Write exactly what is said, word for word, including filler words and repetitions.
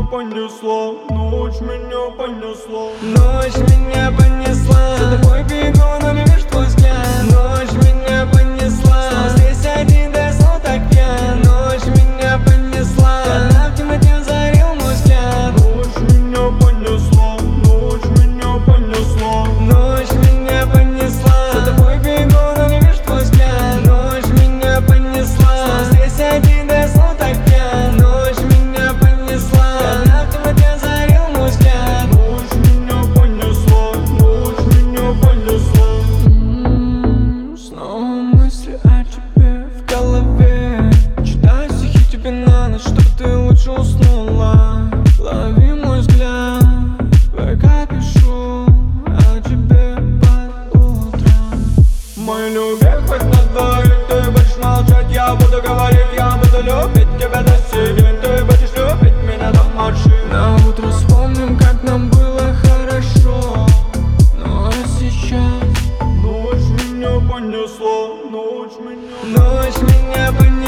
меня понесла, ночь меня понесла. Ночь меня понесла, за тобой бегу, но не вижу твой взгляд. Ночь меня понесла, снова здесь один, да я снова так пьян. Ночь меня понесла, она в темноте озарил мой взгляд. Ночь меня понесла, ночь меня понесла. Ночь меня понесла, за тобой бегу, но не вижу твой взгляд. Ночь меня понесла, снова здесь один, да я снова так пьян. Ночь меня понесла, она в темноте озарил мой взгляд. Ночь меня понесла, ночь меня понесла. М-м, Снова мысли о тебе в голове. Читаю стихи тебе на ночь, чтобы ты лучше уснула. Лови мой взгляд, пока пишу о тебе под утром. Мой любимый, хоть на двоих, ты будешь молчать, я буду говорить, я буду любить тебя до сих день. Ты будешь любить меня до машины. На утро вспомним, как нам было хорошо. Ну а сейчас Ночь меня понесла, ночь меня ночь меня понесла.